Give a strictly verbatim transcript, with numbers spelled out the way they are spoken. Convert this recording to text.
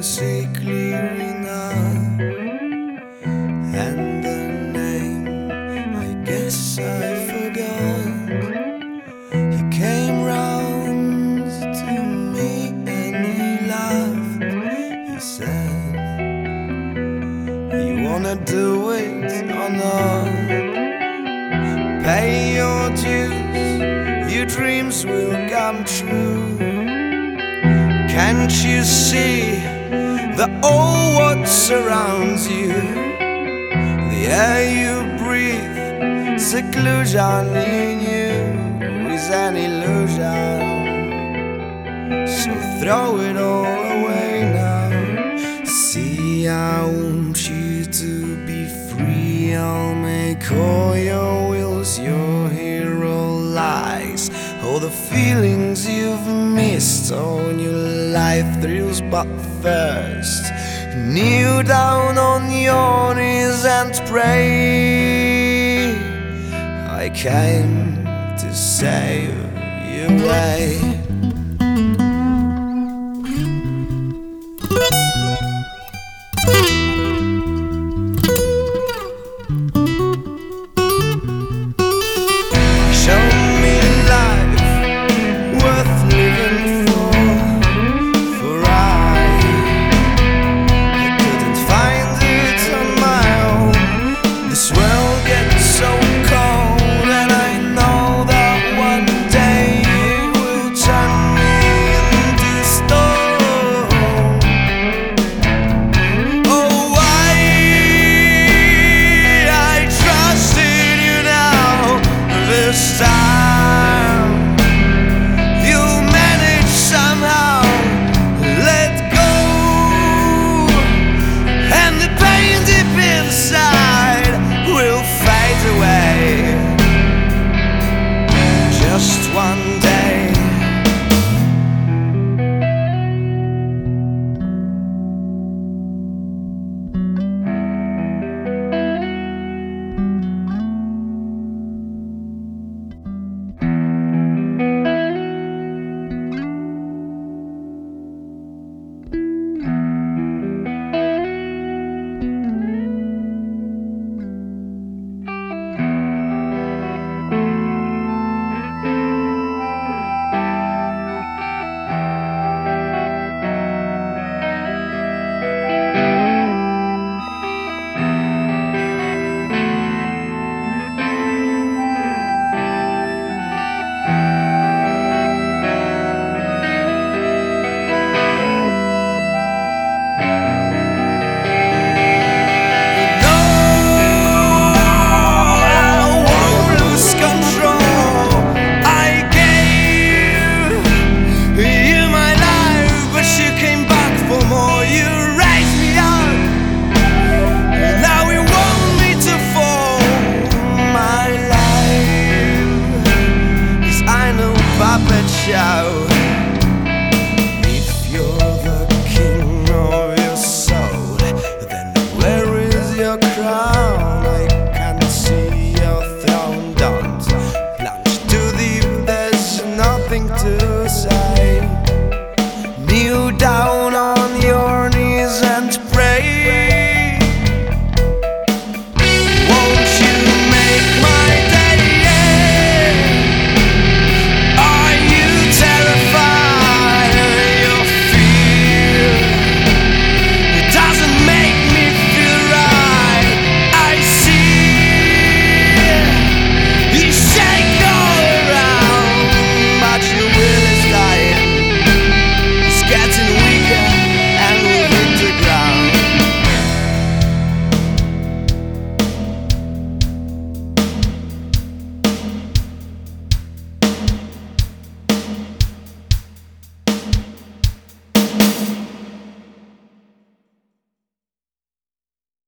see clearly now, and the name I guess I forgot. He came round to me and he laughed. He said, "You wanna do it or not? Pay your dues, your dreams will come true. Can't you see that all what surrounds you, the air you breathe, seclusion in you is an illusion? So throw it all away now. See, I want you to be free. I'll make all your wills your hero lies. All the feelings you've missed, all new life thrills, but first kneel down on your knees and pray. I came to save you away."